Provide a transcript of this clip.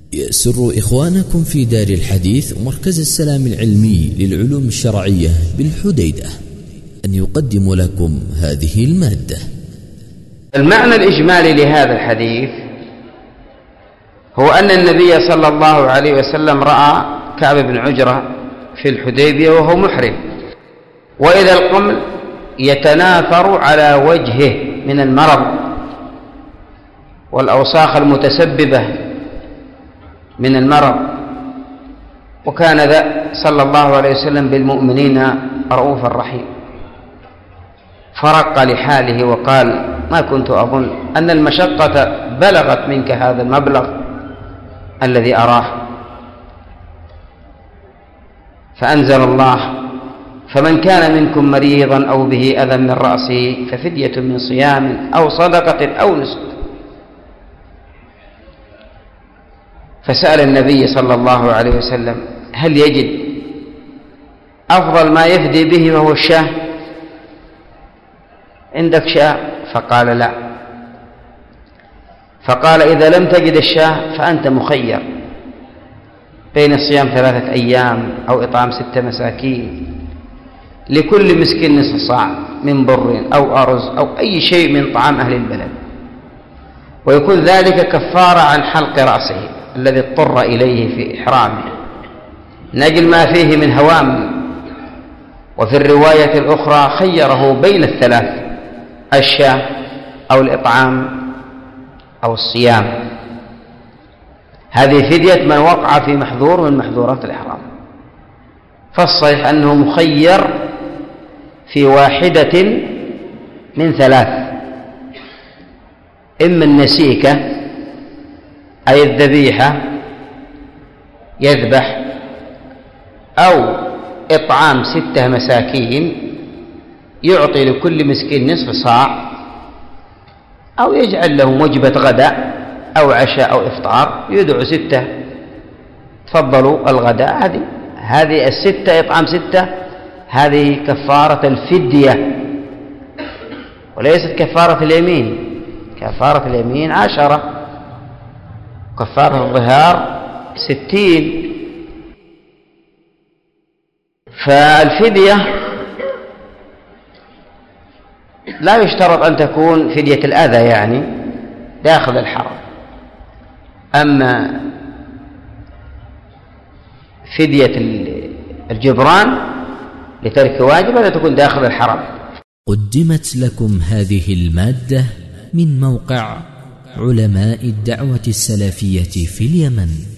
يسر إخوانكم في دار الحديث ومركز السلام العلمي للعلوم الشرعية بالحديدة أن يقدم لكم هذه المادة. المعنى الإجمالي لهذا الحديث هو أن النبي صلى الله عليه وسلم رأى كعب بن عجرة في الحديبية وهو محرم، وإذا القمل يتناثر على وجهه من المرض والأوساخ المتسببة من المرض، وكان صلى الله عليه وسلم بالمؤمنين رؤوفا رحيم، فرق لحاله وقال: ما كنت أظن أن المشقة بلغت منك هذا المبلغ الذي أراه. فأنزل الله: فمن كان منكم مريضا أو به أذى من رأسه ففدية من صيام أو صدقة أو نسك. فسأل النبي صلى الله عليه وسلم: هل يجد أفضل ما يفدي به وهو الشاة؟ عندك شاة؟ فقال: لا. فقال: إذا لم تجد الشاة فأنت مخير بين صيام 3 أيام أو إطعام 6 مساكين، لكل مسكين نصف صاع من بر أو أرز أو أي شيء من طعام أهل البلد، ويكون ذلك كفارة عن حلق رأسه الذي اضطر إليه في إحرامه نجل ما فيه من هوام. وفي الرواية الأخرى خيره بين ال3: الشاة أو الإطعام أو الصيام. هذه فدية من وقع في محظور من محظورات الإحرام، فالصحيح أنه مخير في واحدة من 3: إما النسيكة أي الذبيحة يذبح، أو إطعام 6 مساكين يعطي لكل مسكين نصف صاع، أو يجعل لهم وجبة غداء أو عشاء أو إفطار، يدعو 6: تفضلوا الغداء. هذه 6 إطعام 6 هذه كفارة الفدية وليست كفارة اليمين. كفارة اليمين 10، كفارة الظهار 60. فالفدية لا يشترط أن تكون فدية الأذى يعني داخل الحرم، أما فدية الجبران لترك واجب لا تكون داخل الحرم. قدمت لكم هذه المادة من موقع علماء الدعوة السلفية في اليمن.